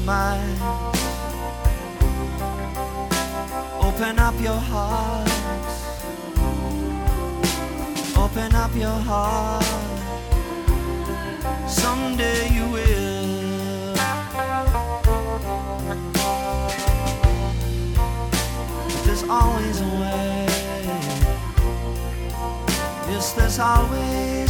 mind. Open up your heart, open up your heart. Someday you will. There's always a way. Yes, there's always